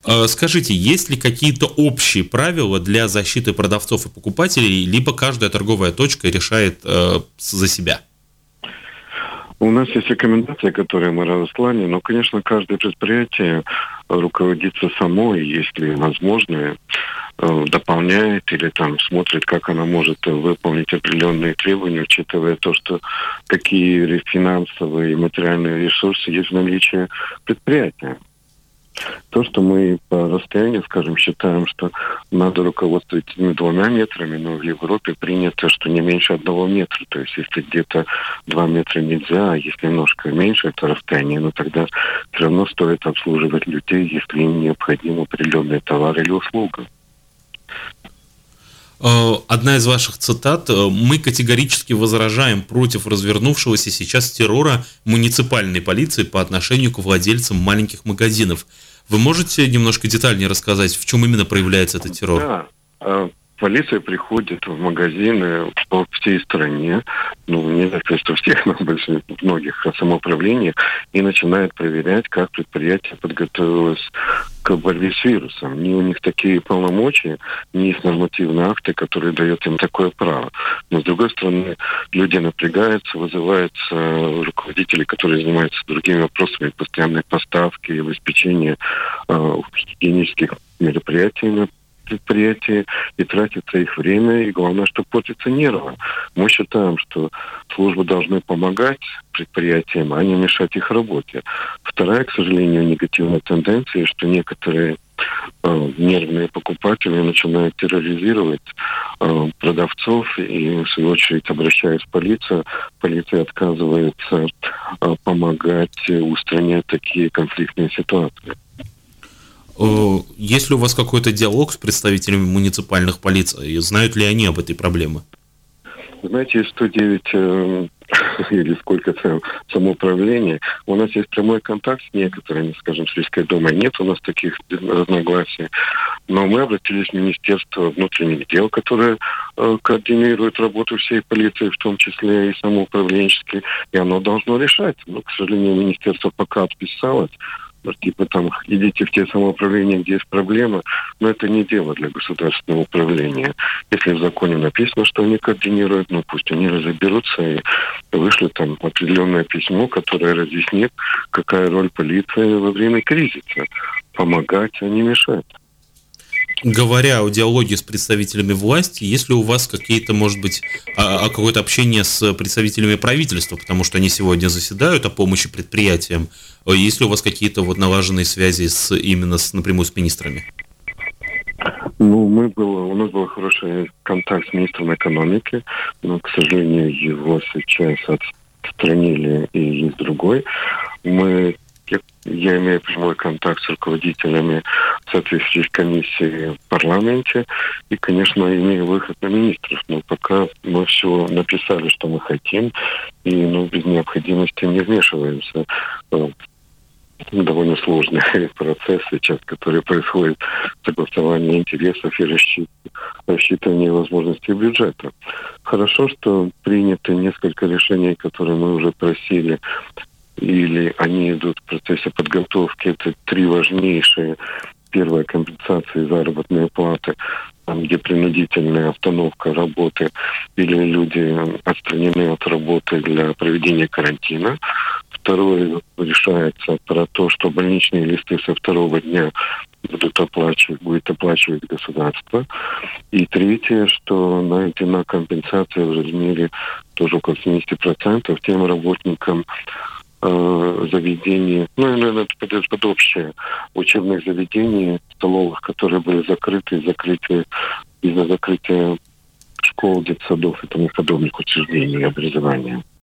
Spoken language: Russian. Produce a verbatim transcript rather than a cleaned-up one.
Скажите, есть ли какие-то общие правила для защиты продавцов и покупателей, либо каждая торговая точка решает э, за себя? У нас есть рекомендации, которые мы разослали, но, конечно, каждое предприятие руководится само, и если возможно, дополняет или там смотрит, как она может выполнить определенные требования, учитывая то, что какие финансовые и материальные ресурсы есть в наличии предприятия. То, что мы по расстоянию, скажем, считаем, что надо руководствоваться этими двумя метрами, но в Европе принято, что не меньше одного метра. То есть, если где-то два метра нельзя, а если немножко меньше это расстояние, но тогда все равно стоит обслуживать людей, если им необходим определенный товар или услуга. Одна из ваших цитат: «Мы категорически возражаем против развернувшегося сейчас террора муниципальной полиции по отношению к владельцам маленьких магазинов». Вы можете немножко детальнее рассказать, в чем именно проявляется этот террор? Да. Полиция приходит в магазины по всей стране, ну, не знаю, что всех, но в многих самоуправлениях, и начинает проверять, как предприятие подготовилось к борьбе с вирусом. Не у них такие полномочия, не есть нормативные акты, которые дают им такое право. Но, с другой стороны, люди напрягаются, вызываются руководители, которые занимаются другими вопросами, постоянной поставки и обеспечения э, гигиенических мероприятий на предприятия, и тратится их время, и главное, что портится нервы. Мы считаем, что службы должны помогать предприятиям, а не мешать их работе. Вторая, к сожалению, негативная тенденция, что некоторые э, нервные покупатели начинают терроризировать э, продавцов, и, в свою очередь, обращаясь в полицию, полиция отказывается э, помогать устранять такие конфликтные ситуации. Есть ли у вас какой-то диалог с представителями муниципальных полиций? Знают ли они об этой проблеме? Знаете, сто девять э, или сколько там самоуправления, у нас есть прямой контакт с некоторыми, скажем, с Сельской думой. Нет у нас таких разногласий. Но мы обратились в Министерство внутренних дел, которое э, координирует работу всей полиции, в том числе и самоуправленческой, и оно должно решать. Но, к сожалению, министерство пока отписалось. Типа там, идите в те самоуправления, где есть проблема, но это не дело для государственного управления. Если в законе написано, что они координируют, ну пусть они разоберутся и вышлют там определенное письмо, которое разъяснит, какая роль полиции во время кризиса. Помогать, а не мешать. Говоря о диалоге с представителями власти, есть ли у вас какие-то, может быть, а, а какое-то общение с представителями правительства, потому что они сегодня заседают о помощи предприятиям? Есть ли у вас какие-то вот налаженные связи с, именно с, напрямую с министрами? Ну, мы было, у нас был хороший контакт с министром экономики, но, к сожалению, его сейчас отстранили, и есть другой. Мы Я имею прямой контакт с руководителями соответствующих комиссий в парламенте и, конечно, имею выход на министров. Но пока мы все написали, что мы хотим, и ну, без необходимости не вмешиваемся. Довольно сложный процесс сейчас, который происходит, согласование интересов и расчет, рассчитывание возможностей бюджета. Хорошо, что приняты несколько решений, которые мы уже просили, или они идут в процессе подготовки. Это три важнейшие. Первая — компенсация заработной платы, там, где принудительная остановка работы или люди отстранены от работы для проведения карантина. Второе решается про то, что больничные листы со второго дня будут оплачивать, будет оплачивать государство. И третье, что найдена компенсация в размере тоже около семьдесят процентов тем работникам заведений, ну, наверное, это под общее, учебных заведений, столовых, которые были закрыты, закрытия, из-за закрытия школ, детсадов и тому подобных учреждений образования.